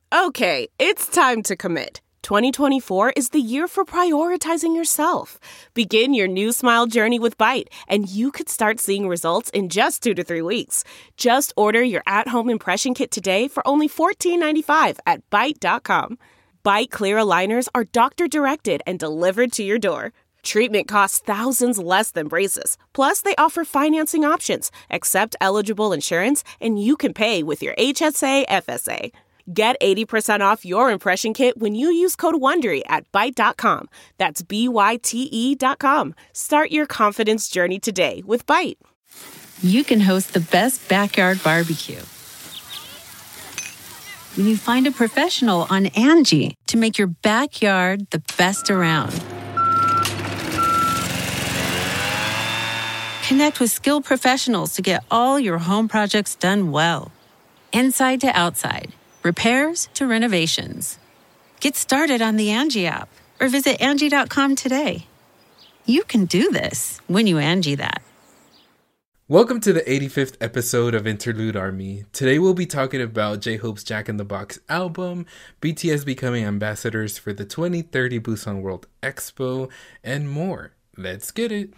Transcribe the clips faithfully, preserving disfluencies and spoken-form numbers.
Okay, it's time to commit. twenty twenty-four is the year for prioritizing yourself. Begin your new smile journey with Byte, and you could start seeing results in just two to three weeks. Just order your at-home impression kit today for only fourteen ninety-five at byte dot com. Byte clear aligners are doctor-directed and delivered to your door. Treatment costs thousands less than braces. Plus, they offer financing options, accept eligible insurance, and you can pay with your H S A F S A. Get eighty percent off your impression kit when you use code WONDERY at byte dot com. That's B Y T E dot com. Start your confidence journey today with Byte. You can host the best backyard barbecue when you find a professional on Angie to make your backyard the best around. Connect with skilled professionals to get all your home projects done well. Inside to outside. Repairs to renovations. Get started on the Angie app or visit Angie dot com today. You can do this when you Angie that. Welcome to the eighty-fifth episode of Interlude Army. Today we'll be talking about J-Hope's Jack in the Box album, B T S becoming ambassadors for the twenty thirty Busan World Expo, and more. Let's get it.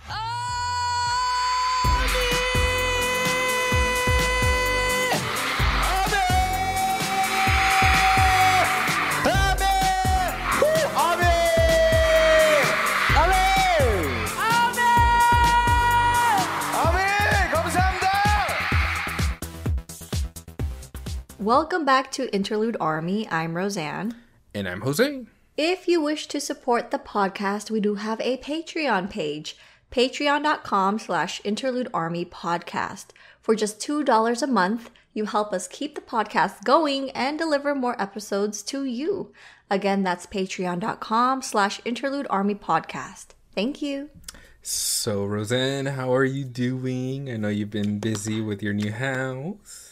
Welcome back to Interlude Army. I'm Roseanne. And I'm Jose. If you wish to support the podcast, we do have a Patreon page. Patreon.com slash Interlude Army podcast. For just two dollars a month, you help us keep the podcast going and deliver more episodes to you. Again, that's patreon.com slash Interlude Army podcast. Thank you. So, Roseanne, how are you doing? I know you've been busy with your new house.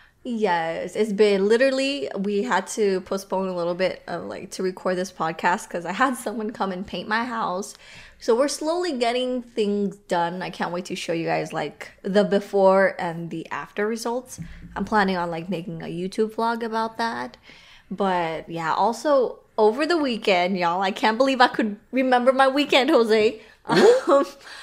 Yes, it's been literally, we had to postpone a little bit of like to record this podcast because I had someone come and paint my house. So we're slowly getting things done. I can't wait to show you guys like the before and the after results. I'm planning on like making a YouTube vlog about that. But yeah, also over the weekend, y'all, I can't believe I could remember my weekend, Jose. Um,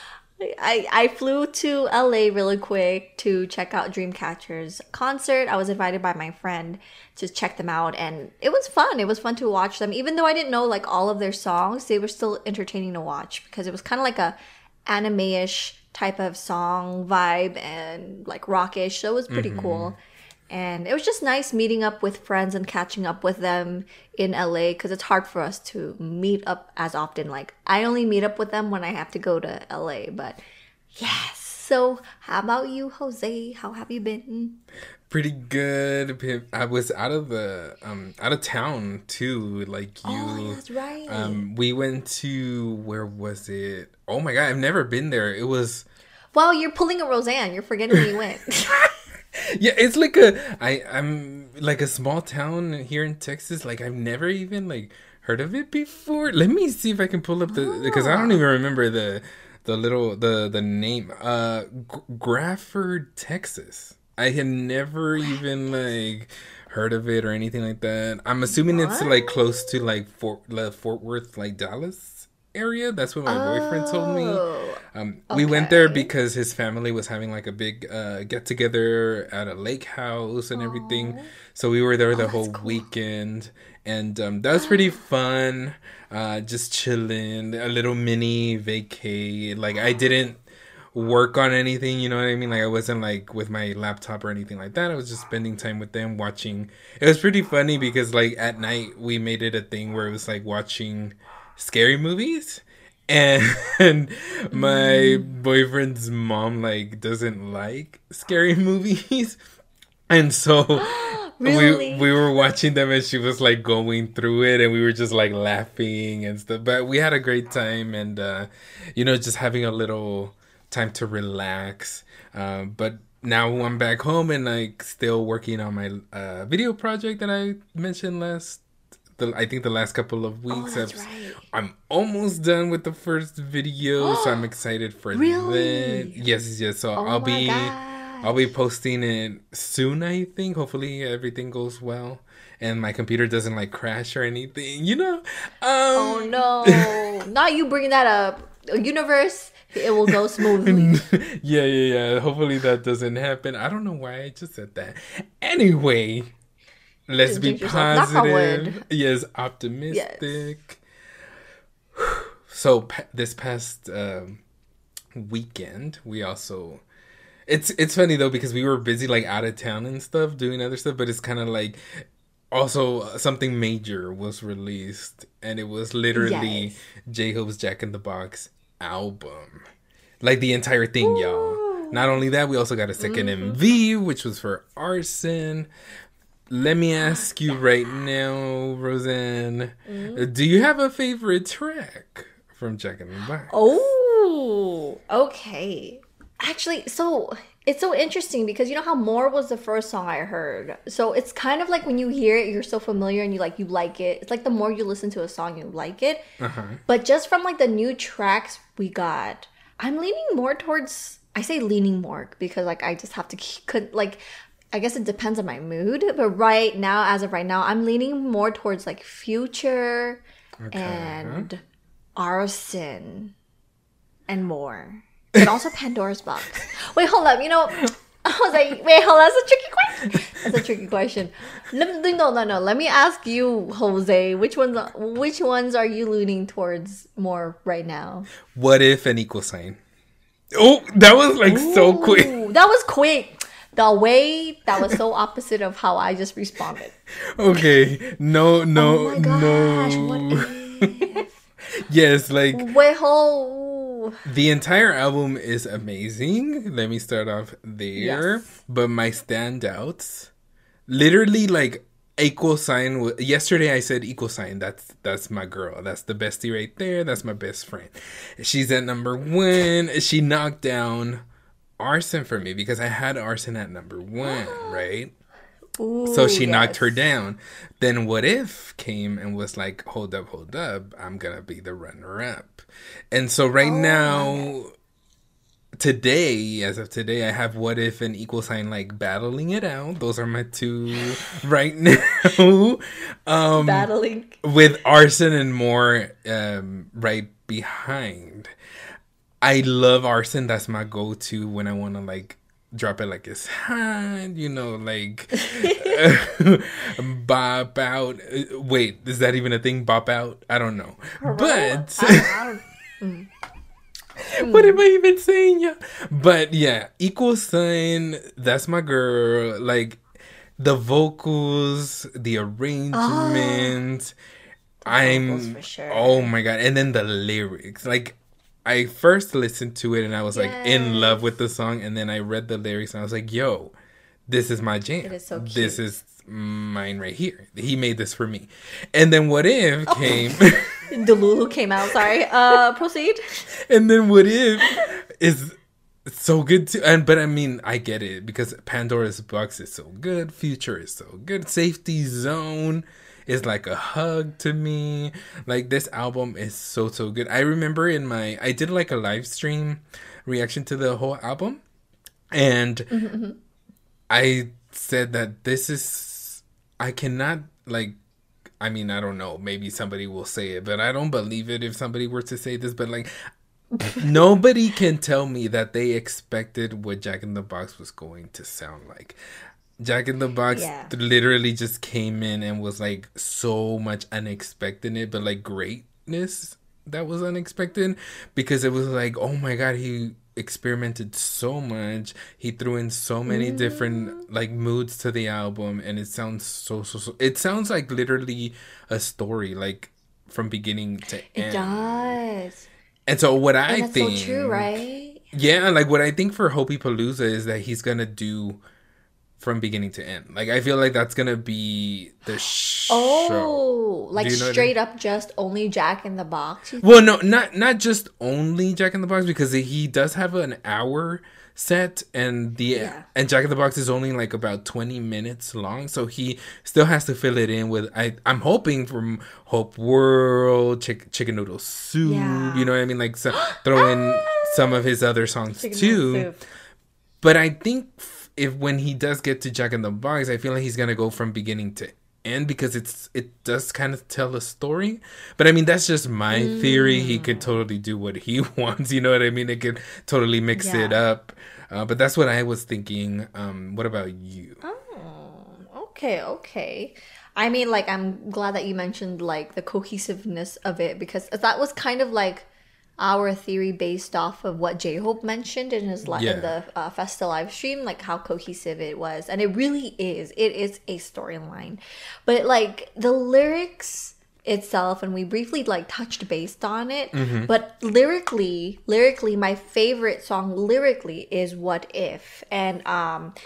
I, I flew to L A really quick to check out Dreamcatcher's concert. I was invited by my friend to check them out, and it was fun. It was fun to watch them. Even though I didn't know like all of their songs, they were still entertaining to watch because it was kind of like a anime-ish type of song vibe and like rockish. So it was pretty mm-hmm. cool. And it was just nice meeting up with friends and catching up with them in L A because it's hard for us to meet up as often. Like, I only meet up with them when I have to go to L A. But, yes. So, how about you, Jose? How have you been? Pretty good. I was out of the, um, out of town, too, like you. Oh, that's right. Um, we went to, where was it? Oh, my God, I've never been there. It was... Wow, you're pulling a Roseanne. You're forgetting where you went. Yeah, it's like a I I'm like a small town here in Texas. Like I've never even like heard of it before. Let me see if I can pull up the because I don't even remember the the little the the name. Uh, G- Grafford, Texas. I had never even like heard of it or anything like that. I'm assuming what? It's like close to like Fort like, Fort Worth, like Dallas area. That's what my oh, boyfriend told me. Um, okay. We went there because his family was having like a big uh, get together at a lake house and everything. Aww. So we were there oh, the whole cool. weekend, and um, that was pretty fun. Uh, just chilling, a little mini vacay. Like I didn't work on anything, you know what I mean? Like I wasn't like with my laptop or anything like that. I was just spending time with them, watching. It was pretty funny because like at night we made it a thing where it was like watching scary movies, and my boyfriend's mom like doesn't like scary movies, and so really? we we were watching them and she was like going through it and we were just like laughing and stuff, but we had a great time, and uh you know, just having a little time to relax. Uh, but now I'm back home and like still working on my uh video project that I mentioned last The, I think the last couple of weeks. Oh, that's right. I'm almost done with the first video, so I'm excited for really? that. Yes, yes. So oh I'll be, gosh. I'll be posting it soon. I think. Hopefully everything goes well, and my computer doesn't like crash or anything, you know. Um, oh no! Not you bringing that up. Universe, it will go smoothly. yeah, yeah, yeah. Hopefully that doesn't happen. I don't know why I just said that. Anyway, let's be positive. Yes, optimistic. Yes. So pa- this past um, weekend, we also. It's it's funny though because we were busy like out of town and stuff doing other stuff, but it's kind of like also something major was released, and it was literally yes. J-Hope's Jack in the Box album, like the entire thing. Ooh. Y'all. Not only that, we also got a second mm-hmm. M V, which was for Arson. Let me ask you right now, Roseanne, mm-hmm. do you have a favorite track from Jack in the Box? Oh, okay. Actually, so it's so interesting because you know how More was the first song I heard. So it's kind of like when you hear it, you're so familiar and you like you like it. It's like the more you listen to a song, you like it. Uh-huh. But just from like the new tracks we got, I'm leaning more towards. I say leaning more because like I just have to keep, like. I guess it depends on my mood. But right now, as of right now, I'm leaning more towards like Future okay. and Arson and More. And also Pandora's Box. Wait, hold up. You know, I was like, wait, hold on. That's a tricky question. That's a tricky question. No, no, no, no. Let me ask you, Jose. Which ones? Which ones are you leaning towards more right now? What If and Equal Sign? Oh, that was like Ooh, so quick. That was quick. The way that was so opposite of how I just responded. Okay. No, no, oh my gosh, no. What if? Yes, like. Wait, hold. The entire album is amazing. Let me start off there. Yes. But my standouts, literally like Equal Sign. Was, yesterday I said Equal Sign. That's that's my girl. That's the bestie right there. That's my best friend. She's at number one. She knocked down Arson for me because I had Arson at number one, right? Ooh, so she yes. knocked her down. Then What If came and was like, hold up, hold up. I'm going to be the runner-up. And so right oh, now, today, as of today, I have What If and Equal Sign like battling it out. Those are my two right now. Um, battling. With Arson and More um, right behind. I love Arson. That's my go-to when I want to like drop it like it's hot, you know, like bop out. Wait, is that even a thing? Bop out? I don't know. But I, I mm. what am I even saying? Yeah, but yeah, Equal Sign. That's my girl. Like the vocals, the arrangement. Oh, I'm. For sure. Oh my god! And then the lyrics, like. I first listened to it and I was yes. like in love with the song, and then I read the lyrics and I was like, yo, this is my jam. It is so cute. This is mine right here. He made this for me. And then What If oh. came. Delulu came out, sorry. Uh, proceed. And then What If is so good too. And but I mean, I get it because Pandora's Box is so good. Future is so good. Safety Zone is like a hug to me. Like this album is so so good. I remember in my I did like a live stream reaction to the whole album, and mm-hmm. I said that this is I cannot like I mean I don't know, maybe somebody will say it, but I don't believe it if somebody were to say this, but like nobody can tell me that they expected what Jack in the Box was going to sound like. Jack in the Box yeah. literally just came in and was like so much unexpected in it, but like greatness that was unexpected because it was like, oh my god, he experimented so much. He threw in so many mm. different like moods to the album, and it sounds so so so. It sounds like literally a story, like from beginning to end. It does. And so what and I that's think, so true, right? Yeah, like what I think for Hopey Palooza is that he's gonna do. From beginning to end. Like, I feel like that's gonna be the show. Oh, like you know straight I mean? Up just only Jack in the Box? Well, no, not not just only Jack in the Box, because he does have an hour set, and the yeah. and Jack in the Box is only like about twenty minutes long, so he still has to fill it in with, I, I'm hoping from Hope World, Chick, Chicken Noodle Soup, yeah. you know what I mean? Like, so, throw in some of his other songs Chicken too. But I think... if when he does get to Jack in the Box, I feel like he's gonna go from beginning to end because it's it does kind of tell a story. But I mean, that's just my mm. theory. He could totally do what he wants. You know what I mean? It could totally mix yeah. it up. Uh, but that's what I was thinking. Um, what about you? Oh, okay, okay. I mean, like, I'm glad that you mentioned, like, the cohesiveness of it, because that was kind of, like, our theory based off of what J-Hope mentioned in his li- yeah. in the uh, Festa live stream, like, how cohesive it was. And it really is. It is a storyline. But, like, the lyrics itself, and we briefly, like, touched based on it, mm-hmm. but lyrically, lyrically, my favorite song lyrically is What If? And, um...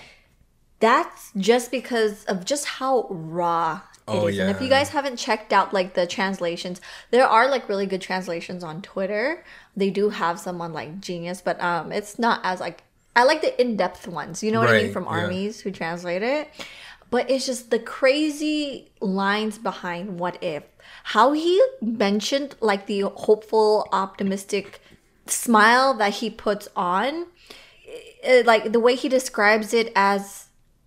that's just because of just how raw it oh, is. Yeah. And if you guys haven't checked out, like, the translations, there are, like, really good translations on Twitter. They do have some on, like, Genius, but um, it's not as, like... I like the in-depth ones, you know what right, I mean, from yeah. armies who translate it. But it's just the crazy lines behind What If. How he mentioned, like, the hopeful, optimistic smile that he puts on. It, like, the way he describes it as...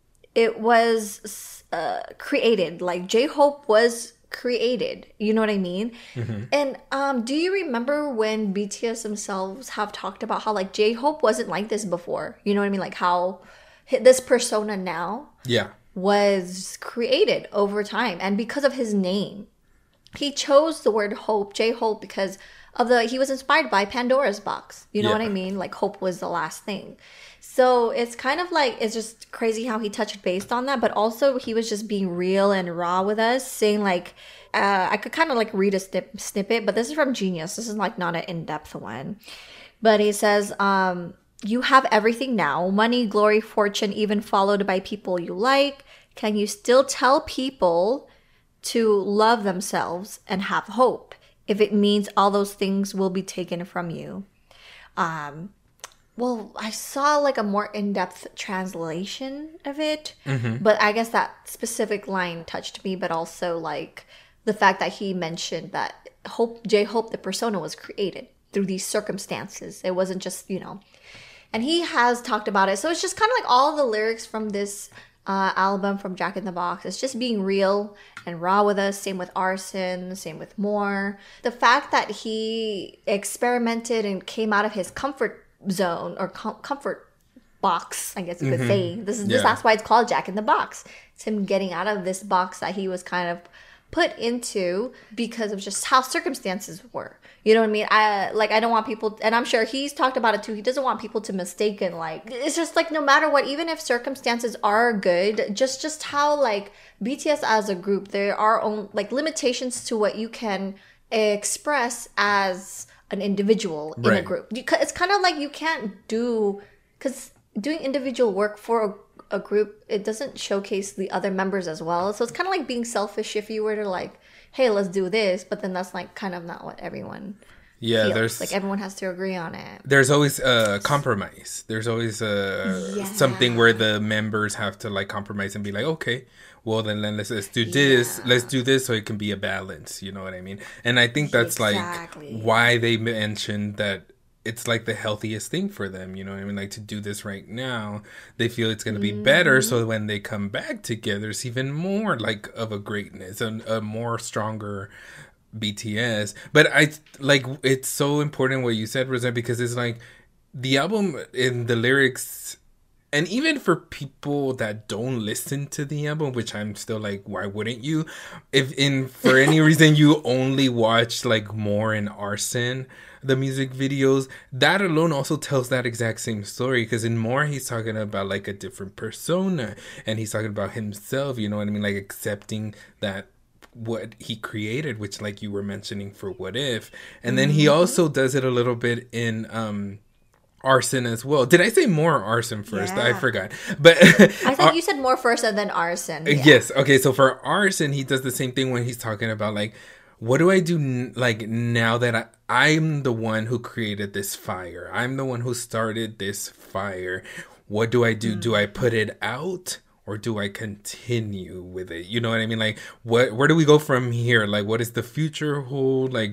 it was uh, created. Like, J-Hope was created. You know what I mean? Mm-hmm. And um, do you remember when B T S themselves have talked about how, like, J-Hope wasn't like this before? You know what I mean? Like, how this persona now yeah. was created over time. And because of his name, he chose the word hope, J-Hope, because of the... he was inspired by Pandora's box. You know yeah. what I mean? Like, hope was the last thing. So it's kind of like, it's just crazy how he touched based on that, but also he was just being real and raw with us, saying, like, uh, I could kind of, like, read a snip, snippet, but this is from Genius. This is, like, not an in-depth one. But he says, um, you have everything now, money, glory, fortune, even followed by people you like. Can you still tell people to love themselves and have hope if it means all those things will be taken from you? Um... Well, I saw, like, a more in-depth translation of it, mm-hmm. but I guess that specific line touched me, but also, like, the fact that he mentioned that Hope, J-Hope, the persona, was created through these circumstances. It wasn't just, you know, and he has talked about it. So it's just kind of like all the lyrics from this uh, album from Jack in the Box. It's just being real and raw with us. Same with Arson, same with More. The fact that he experimented and came out of his comfort zone or com- comfort box, I guess you could mm-hmm. say. This is yeah. this, that's why it's called Jack in the Box. It's him getting out of this box that he was kind of put into because of just how circumstances were. You know what I mean? I like I don't want people, and I'm sure he's talked about it too. He doesn't want people to mistaken, like, it's just like no matter what, even if circumstances are good, just just how, like, B T S as a group, there are own like limitations to what you can express as an individual in right. a group. You, it's kind of like you can't do, because doing individual work for a, a group, it doesn't showcase the other members as well. So it's kind of like being selfish if you were to, like, hey, let's do this, but then that's, like, kind of not what everyone yeah feels. There's like everyone has to agree on it. There's always a compromise. There's always a yeah. something where the members have to, like, compromise and be like, okay, well, then, then let's, let's do this. Yeah. Let's do this so it can be a balance. You know what I mean? And I think that's exactly. like why they mentioned that it's like the healthiest thing for them. You know what I mean? Like, to do this right now, they feel it's going to be mm-hmm. better. So when they come back together, it's even more like of a greatness, a, a more stronger B T S. But I like, it's so important what you said, Rosa, because it's like the album in the lyrics. And even for people that don't listen to the album, which I'm still like, why wouldn't you? If in for any reason you only watch, like, More and Arson, the music videos, that alone also tells that exact same story. Because in More, he's talking about, like, a different persona. And he's talking about himself, you know what I mean? Like, accepting that what he created, which, like you were mentioning for What If. And then he also does it a little bit in... um Arson as well. Did I say More or Arson first? Yeah. I forgot. But I thought you said More first and then Arson. Yeah. Yes. Okay. So for Arson, he does the same thing when he's talking about, like, what do I do, n- like, now that I, I'm the one who created this fire? I'm the one who started this fire. What do I do? Mm. Do I put it out? Or do I continue with it? You know what I mean? Like, what? Where do we go from here? Like, what does the future hold? Like,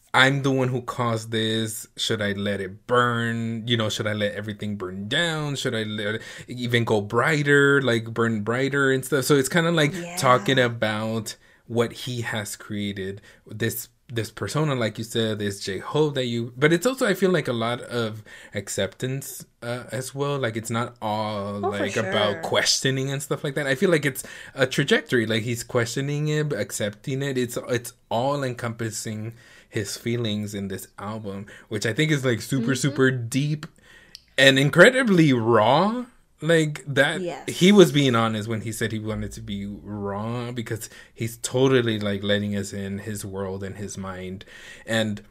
I'm the one who caused this. Should I let it burn? You know, should I let everything burn down? Should I let it even go brighter, like burn brighter and stuff? So it's kind of like Yeah. talking about what he has created. This this persona, like you said, this J-Hope that you, but it's also, I feel like, a lot of acceptance uh, as well. Like it's not all Oh, for like sure. about questioning and stuff like that. I feel like it's a trajectory. Like he's questioning it, accepting it. It's it's all encompassing his feelings in this album, which I think is like super Mm-hmm. super deep and incredibly raw. Like that, Yes. he was being honest when he said he wanted to be raw, because he's totally like letting us in his world and his mind. And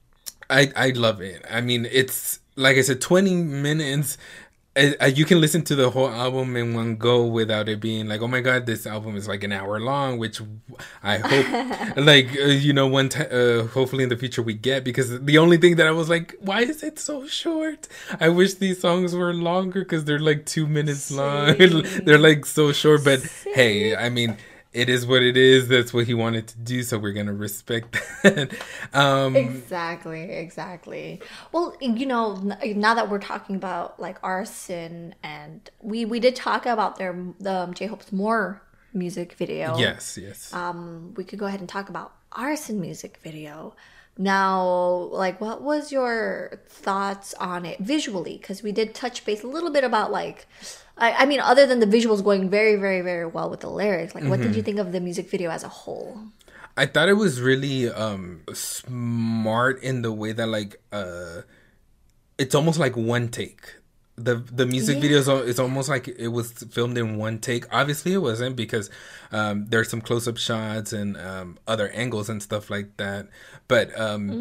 I I love it. I mean, it's like I said, twenty minutes. Uh, uh, you can listen to the whole album in one go without it being like, oh my god, this album is like an hour long, which I hope, like, uh, you know, one time, uh, hopefully in the future we get, because the only thing that I was like, why is it so short? I wish these songs were longer, because they're like two minutes long. They're like so short, but hey, I mean, it is what it is. That's what he wanted to do, so we're gonna respect that. Um, Exactly, exactly. Well, you know, n- now that we're talking about like Arson, and we we did talk about their the um, J-Hope's More music video. yes, yes. Um, we could go ahead and talk about Arson music video. Now, like, what was your thoughts on it visually? Because we did touch base a little bit about like, I, I mean, other than the visuals going very, very, very well with the lyrics, like, what did you think of the music video as a whole? I thought it was really um smart in the way that like uh it's almost like one take. The the music Yeah. video is al- it's almost like it was filmed in one take. Obviously it wasn't, because um there's some close up shots and um other angles and stuff like that. But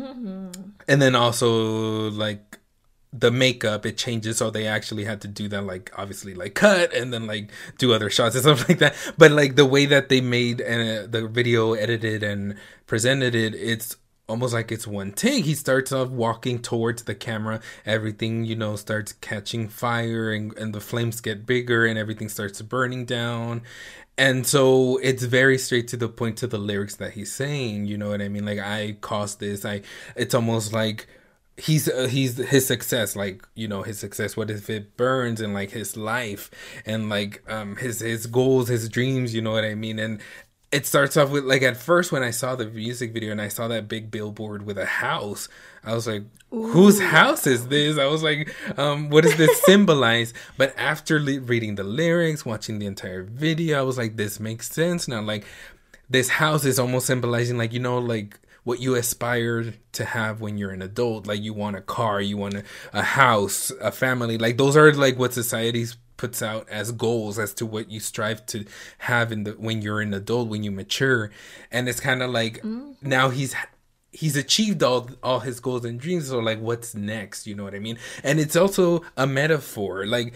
um and then also like the makeup, it changes, so they actually had to do that, like obviously like cut and then like do other shots and stuff like that. But like the way that they made uh, the video edited and presented it, it's almost like it's one take. He starts off walking towards the camera, everything, you know, starts catching fire, and, and the flames get bigger and everything starts burning down. And so it's very straight to the point to the lyrics that he's saying, you know what I mean? Like, I caused this. I it's almost like he's uh, he's his success, like, you know, his success, what if it burns, and like his life, and like um his his goals, his dreams, you know what I mean? And it starts off with, like, at first when I saw the music video and I saw that big billboard with a house, I was like, whose house is this? I was like, um what does this symbolize? But after li- reading the lyrics, watching the entire video, I was like, this makes sense now. Like, this house is almost symbolizing, like, you know, like what you aspire to have when you're an adult. Like, you want a car, you want a, a house, a family. Like, those are like what society puts out as goals, as to what you strive to have in the when you're an adult, when you mature. And it's kind of like, mm-hmm. now he's he's achieved all all his goals and dreams, so like, what's next? You know what I mean? And it's also a metaphor. Like,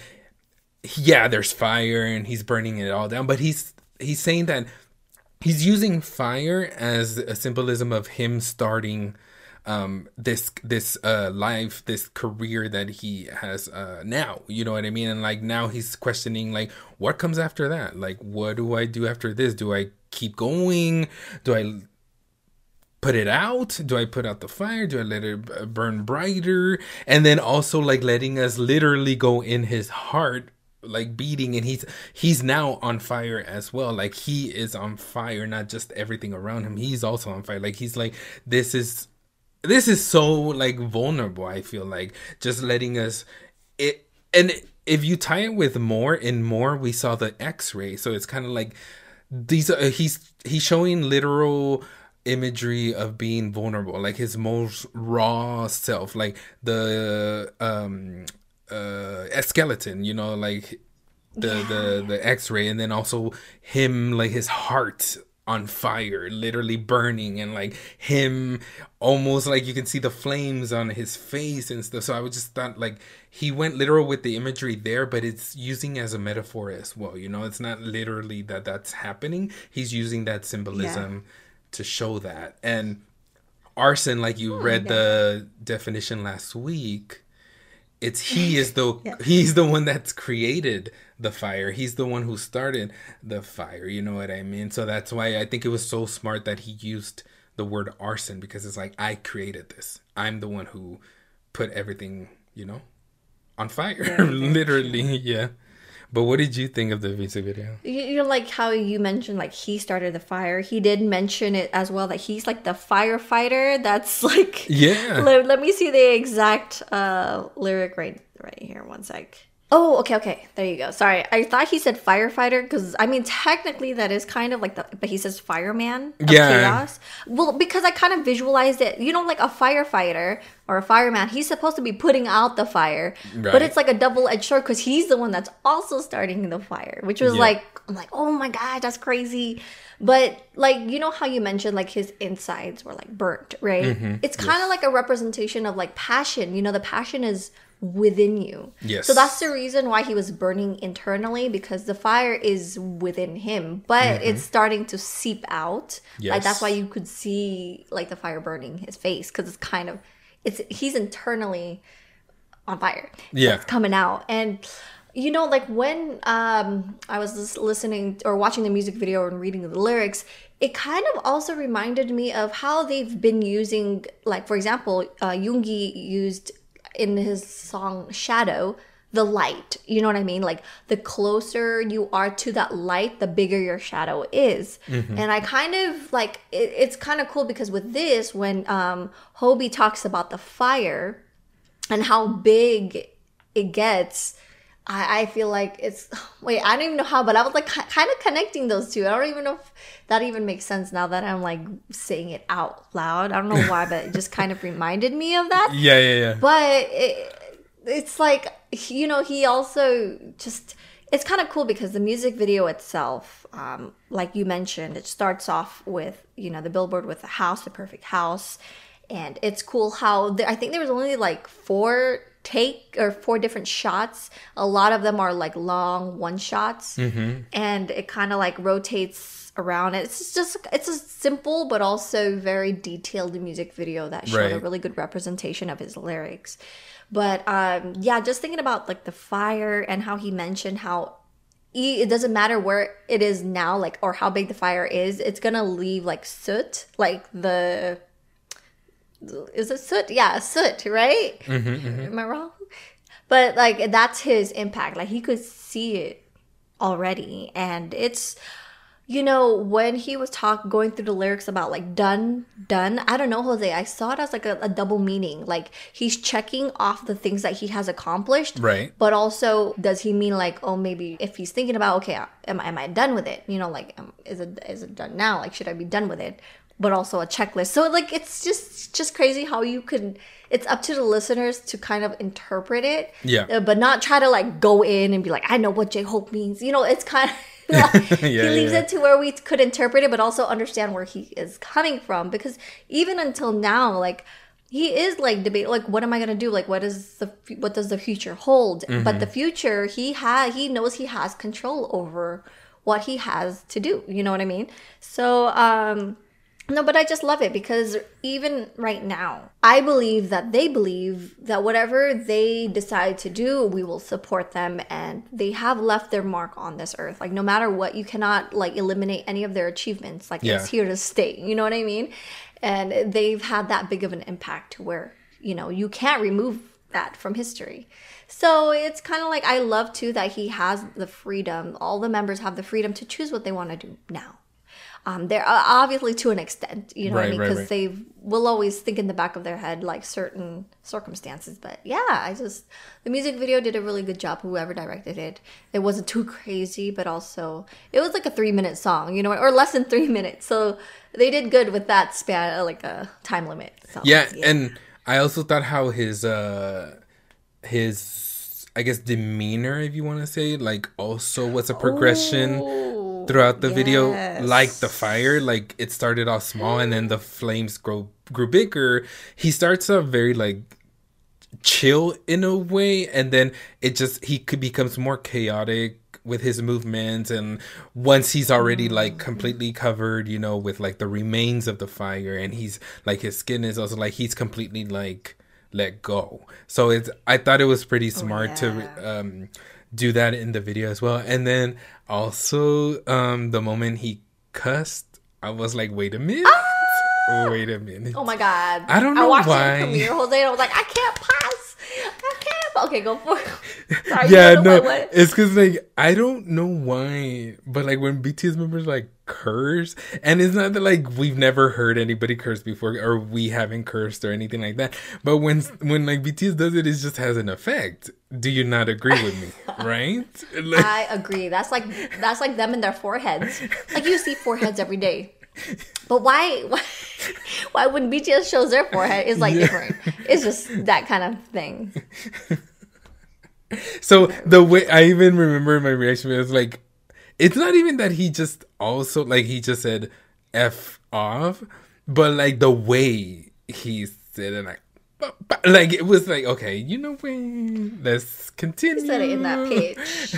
yeah, there's fire and he's burning it all down, but he's he's saying that he's using fire as a symbolism of him starting um, this this uh, life, this career that he has uh, now. You know what I mean? And like, now he's questioning, like, what comes after that? Like, what do I do after this? Do I keep going? Do I put it out? Do I put out the fire? Do I let it burn brighter? And then also, like, letting us literally go in his heart, like beating, and he's he's now on fire as well. Like, he is on fire, not just everything around him, he's also on fire. Like, he's like, this is this is so like vulnerable. I feel like just letting us it. And if you tie it with More, in More we saw the X-ray, so it's kind of like these uh, he's he's showing literal imagery of being vulnerable, like his most raw self, like the um uh a skeleton, you know, like the yeah. the the X-ray, and then also him, like his heart on fire, literally burning, and like him almost like you can see the flames on his face and stuff. So I would just thought, like, he went literal with the imagery there, but it's using as a metaphor as well, you know. It's not literally that that's happening, he's using that symbolism yeah. to show that. And arson, like you oh, read yeah. the definition last week, it's he is the yeah. he's the one that's created the fire. He's the one who started the fire. You know what I mean? So that's why I think it was so smart that he used the word arson, because it's like, I created this. I'm the one who put everything, you know, on fire. Yeah, literally. Yeah. But what did you think of the music video? You know, like how you mentioned, like he started the fire. He did mention it as well, that he's like the firefighter. That's like, yeah. Let, let me see the exact uh, lyric right right here. One sec. Oh, okay, okay. There you go. Sorry, I thought he said firefighter because I mean technically that is kind of like the, but he says fireman of yeah. chaos. Well, because I kind of visualized it. You know, like a firefighter or a fireman, he's supposed to be putting out the fire, right. But it's like a double-edged sword because he's the one that's also starting the fire, which was yeah. like, I'm like, oh my god, that's crazy. But like, you know how you mentioned like his insides were like burnt, right? Mm-hmm. It's kind of yes. like a representation of like passion. You know, the passion is within you. Yes. So that's the reason why he was burning internally, because the fire is within him, but mm-hmm. it's starting to seep out. Yes. Like that's why you could see like the fire burning his face, because it's kind of it's he's internally on fire. Yeah. It's coming out. And you know, like when um I was just listening or watching the music video and reading the lyrics, it kind of also reminded me of how they've been using, like for example, uh, Yoongi used in his song Shadow, the light. You know what I mean? Like the closer you are to that light, the bigger your shadow is. Mm-hmm. And I kind of like it, it's kind of cool because with this, when um Hobie talks about the fire and how big it gets, I, I feel like it's wait I don't even know how, but I was like kind of connecting those two. I don't even know if that even makes sense now that I'm like saying it out loud. I don't know why, but it just kind of reminded me of that. Yeah, yeah, yeah. But it, it's like, you know, he also just, it's kind of cool because the music video itself, um, like you mentioned, it starts off with, you know, the billboard with the house, the perfect house. And it's cool how there, I think there was only like four take or four different shots. A lot of them are like long one shots, mm-hmm. and it kind of like rotates around. It's just it's a simple but also very detailed music video that showed right. a really good representation of his lyrics. But um yeah, just thinking about like the fire and how he mentioned how it doesn't matter where it is now, like, or how big the fire is, it's gonna leave like soot, like the is it soot? Yeah, soot, right? Mm-hmm, mm-hmm. Am I wrong? But like that's his impact. Like he could see it already, and it's, you know, when he was talk going through the lyrics about like done, done. I don't know, Jose. I saw it as like a, a double meaning. Like he's checking off the things that he has accomplished, right? But also, does he mean like, oh, maybe if he's thinking about, okay, am am I done with it? You know, like, um, is it is it done now? Like, should I be done with it? But also a checklist. So like it's just just crazy how you can, it's up to the listeners to kind of interpret it. Yeah. Uh, but not try to like go in and be like, I know what J-Hope means. You know, it's kind of yeah, he leaves yeah. it to where we could interpret it, but also understand where he is coming from. Because even until now, like he is like debate, like what am I gonna do? Like what is the what does the future hold? Mm-hmm. But the future, he had he knows he has control over what he has to do. You know what I mean? So um no, but I just love it because even right now, I believe that they believe that whatever they decide to do, we will support them, and they have left their mark on this earth. Like no matter what, you cannot like eliminate any of their achievements. Like yeah. it's here to stay. You know what I mean? And they've had that big of an impact to where, you know, you can't remove that from history. So it's kind of like I love too that he has the freedom. All the members have the freedom to choose what they want to do now. Um, they're obviously to an extent, you know right, what I mean? Because right, right. they will always think in the back of their head, like certain circumstances. But yeah, I just, the music video did a really good job, whoever directed it. It wasn't too crazy, but also, it was like a three minute song, you know, or less than three minutes. So they did good with that span, like a time limit. So, yeah, yeah, and I also thought how his, uh, his, I guess, demeanor, if you want to say, like also was a progression. Oh. Throughout the yes. video, like the fire, like it started off small and then the flames grow grew bigger. He starts off very like chill in a way, and then it just he could becomes more chaotic with his movements, and once he's already like completely covered, you know, with like the remains of the fire, and he's like his skin is also like he's completely like let go. So it's I thought it was pretty smart oh, yeah. to um do that in the video as well. And then also um the moment he cussed, I was like, wait a minute. Ah! Wait a minute. Oh my god. I don't know I watched why. it premiere, Jose, and I was like, I can't pass. I can't. Okay, go for it. Sorry, Yeah, you know no, what? it's because like I don't know why, but like when B T S members like curse, and it's not that like we've never heard anybody curse before, or we haven't cursed or anything like that. But when when like B T S does it, it just has an effect. Do you not agree with me? Right? Like, I agree. That's like that's like them and their foreheads. Like you see foreheads every day. But why why, why when B T S shows their forehead, it's like Yeah. different. It's just that kind of thing. So the way I even remember my reaction was like, it's not even that he just also like he just said F off, but like the way he said it, like, bu- bu- like it was like, okay, you know what? Let's continue. He said it in that pitch.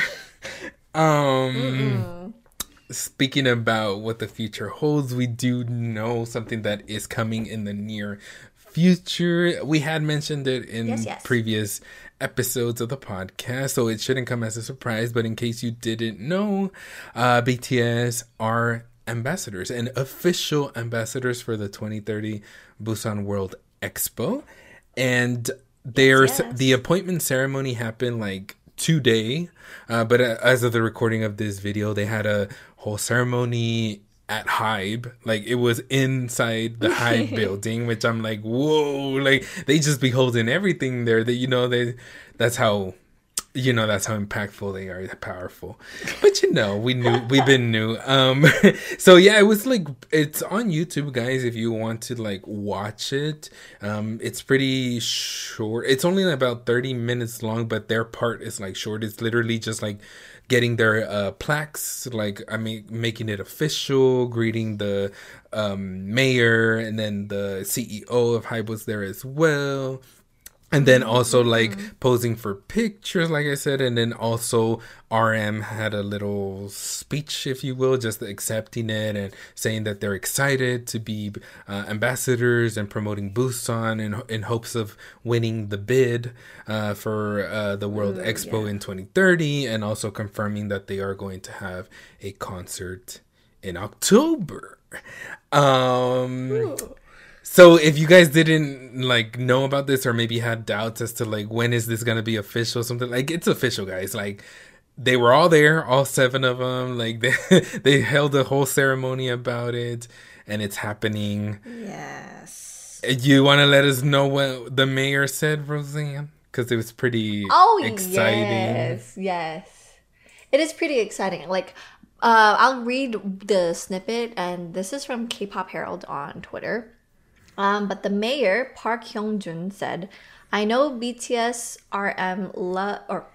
Um, Mm-mm. Speaking about what the future holds, we do know something that is coming in the near future. We had mentioned it in Yes, yes. previous episodes of the podcast, so it shouldn't come as a surprise. But in case you didn't know, uh, B T S are ambassadors and official ambassadors for the twenty thirty Busan World Expo. And there's yes. the appointment ceremony happened like today, uh, but uh, as of the recording of this video, they had a whole ceremony at Hybe. Like it was inside the Hybe building, which I'm like, whoa, like they just be holding everything there. That you know, they that's how you know that's how impactful they are, powerful. But you know, we knew we've been new. Um, so yeah, it was like it's on YouTube, guys. If you want to like watch it, um, it's pretty short. It's only about thirty minutes long, but their part is like short. It's literally just like getting their uh, plaques, like I mean, making it official, greeting the um, mayor, and then the C E O of Hybe was there as well. And then also like posing for pictures, like I said, and then also R M had a little speech, if you will, just accepting it and saying that they're excited to be uh, ambassadors and promoting Busan in in hopes of winning the bid uh, for uh, the World Ooh, Expo yeah. in twenty thirty, and also confirming that they are going to have a concert in October. Um. Ooh. So if you guys didn't like know about this, or maybe had doubts as to like when is this gonna be official, something like it's official, guys. Like they were all there, all seven of them. Like they they held a whole ceremony about it, and it's happening. Yes. You want to let us know what the mayor said, Roseanne? Because it was pretty Oh, exciting. yes. Yes. It is pretty exciting. Like, uh, I'll read the snippet, and this is from K-Pop Herald on Twitter. Um, but the mayor, Park Hyung-jun, said, I know B T S R M love or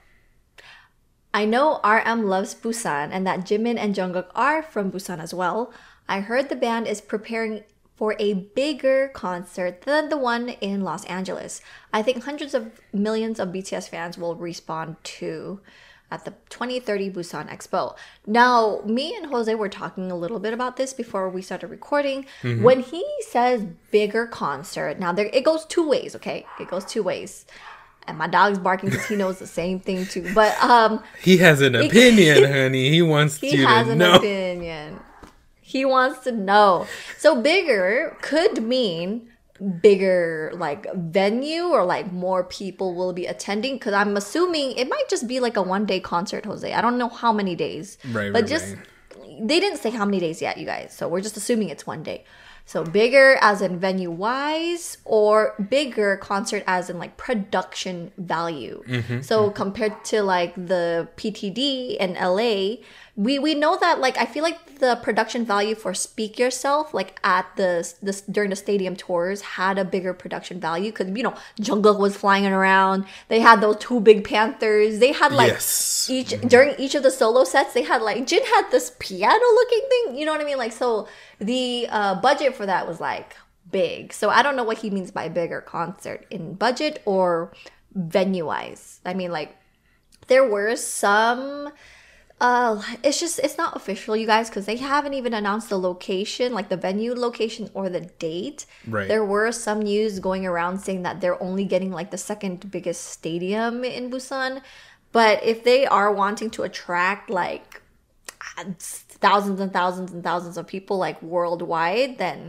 I know R M loves Busan and that Jimin and Jungkook are from Busan as well. I heard the band is preparing for a bigger concert than the one in Los Angeles. I think hundreds of millions of B T S fans will respond to at the twenty thirty Busan Expo. Now, me and Jose were talking a little bit about this before we started recording. Mm-hmm. When he says bigger concert, now there it goes two ways, okay? It goes two ways. And my dog's barking because he knows the same thing too. But um He has an opinion, honey. He wants he you has to an know. opinion. He wants to know. So bigger could mean bigger like venue or like more people will be attending, because I'm assuming it might just be like a one day concert, Jose. I don't know how many days, Right, but right, just right. they didn't say how many days yet, you guys, so we're just assuming it's one day. So bigger as in venue wise, or bigger concert as in like production value. Mm-hmm, So compared to like the P T D in L A, we we know that like I feel like the production value for Speak Yourself, like at the this during the stadium tours, had a bigger production value because you know Jungkook was flying around. They had those two big panthers. They had like Yes. each during each of the solo sets, they had like Jin had this piano looking thing. You know what I mean? Like so, the uh, budget for that was like big. So I don't know what he means by bigger concert in budget or venue wise. I mean, like there were some. Uh, it's just it's not official, you guys, because they haven't even announced the location, like the venue location or the date. Right. There were some news going around saying that they're only getting like the second biggest stadium in Busan. But if they are wanting to attract like thousands and thousands and thousands of people like worldwide, then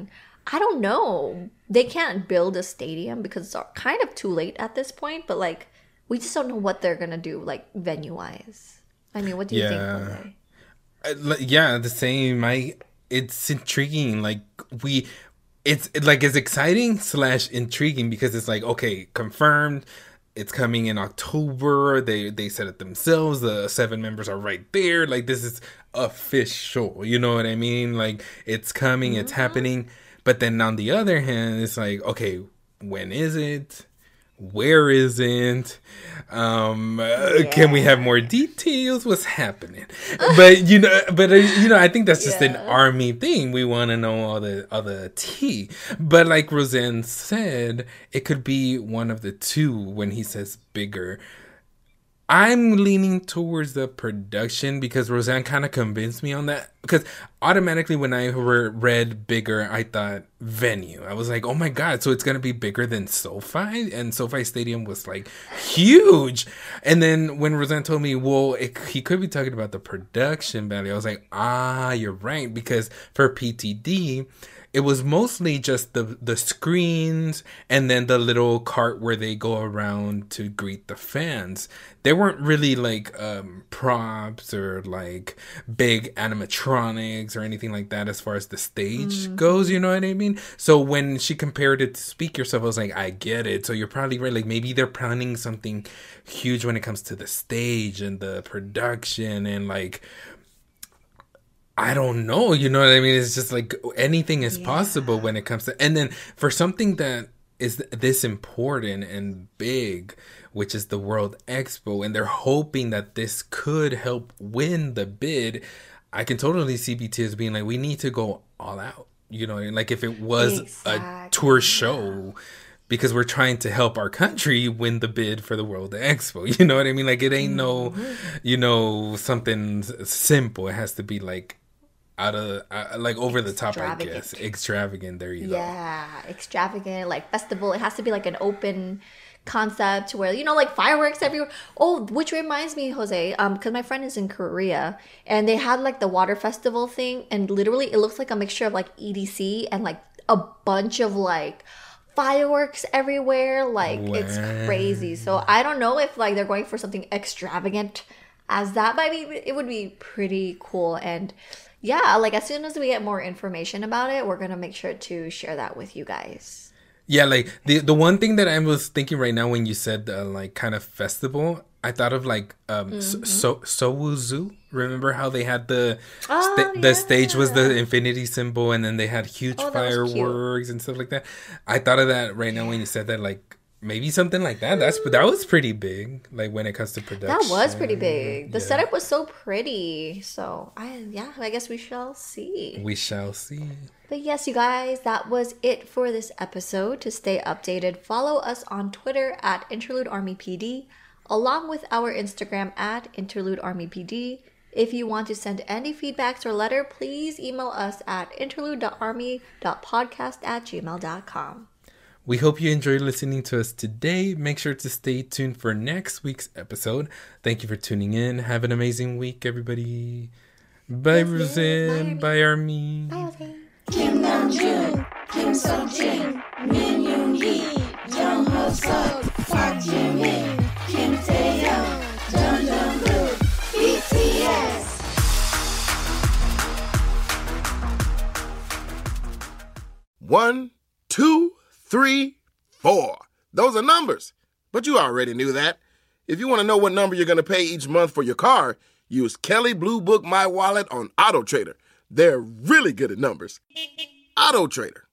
I don't know. They can't build a stadium because it's kind of too late at this point. But like, we just don't know what they're gonna do, like venue wise. I mean, what do you Yeah. think? Uh, yeah, the same. I it's intriguing. Like we, it's it, like it's exciting slash intriguing because it's like, okay, confirmed. It's coming in October. They they said it themselves. The seven members are right there. Like this is official. You know what I mean? Like it's coming. It's happening. But then on the other hand, it's like, okay, when is it? Where is it? Um, uh, Yeah. Can we have more details? What's happening? But you know, but uh, you know, I think that's just an Yeah. army thing. We want to know all the all the tea. But like Roseanne said, it could be one of the two when he says bigger. I'm leaning towards the production because Roseanne kind of convinced me on that. Because automatically when I re- read bigger, I thought venue. I was like, oh my God, so it's going to be bigger than SoFi? And SoFi Stadium was like huge. And then when Roseanne told me, well, it, he could be talking about the production value, I was like, ah, you're right. Because for P T D, it was mostly just the the screens and then the little cart where they go around to greet the fans. They weren't really like um, props or like big animatronics or anything like that as far as the stage mm-hmm. goes, you know what I mean? So when she compared it to Speak Yourself, I was like, I get it. So you're probably right. Like maybe they're planning something huge when it comes to the stage and the production and like, I don't know, you know what I mean? It's just like anything is yeah. possible when it comes to, and then for something that is this important and big, which is the World Expo, and they're hoping that this could help win the bid, I can totally see B T S being like, we need to go all out, you know, like if it was exactly. a tour show, because we're trying to help our country win the bid for the World Expo, you know what I mean? Like it ain't no, you know, something simple. It has to be like, out of uh, like over the top, I guess. Extravagant. There you go. Yeah, extravagant, like festival. It has to be like an open concept where, you know, like fireworks everywhere. Oh, which reminds me, Jose, um, because my friend is in Korea and they had like the water festival thing, and literally it looks like a mixture of like E D C and like a bunch of like fireworks everywhere. Like wow. It's crazy. So I don't know if like they're going for something extravagant as that, but I mean, it would be pretty cool. And yeah, like as soon as we get more information about it, we're going to make sure to share that with you guys. Yeah, like the the one thing that I was thinking right now when you said uh, like kind of festival, I thought of like um mm-hmm. so Sowuzu. Remember how they had the oh, sta- yeah. the stage was the infinity symbol and then they had huge oh, fireworks and stuff like that. I thought of that right now when you said that, like maybe something like that. That's that was pretty big. Like when it comes to production, that was pretty big. The yeah. setup was so pretty. So I yeah, I guess we shall see. We shall see. But yes, you guys, that was it for this episode. To stay updated, follow us on Twitter at Interlude Army P D, along with our Instagram at Interlude Army P D. If you want to send any feedbacks or letter, please email us at interlude dot army dot podcast at gmail dot com. We hope you enjoyed listening to us today. Make sure to stay tuned for next week's episode. Thank you for tuning in. Have an amazing week, everybody. Bye, yes, Roseanne. Bye, Bye, Army. Bye, Roseanne. Kim Namjoon, Kim Sojin, Min Yoon Hee, Jung Ho Suk, Park Jimin, Kim Taehyung, Jung Jungkook, B T S. One, two, three, four. Those are numbers, but you already knew that. If you want to know what number you're going to pay each month for your car, use Kelley Blue Book My Wallet on AutoTrader. They're really good at numbers. AutoTrader.